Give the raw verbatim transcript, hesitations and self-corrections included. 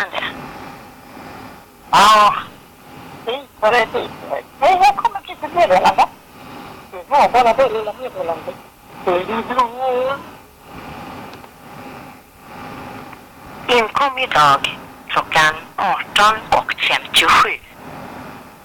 händer det? Ja, det var det dit. Nej, jag kommer till ett meddelande. Det var bara det lilla meddelandet. Det är bra. Inkom idag klockan arton och femtiosju.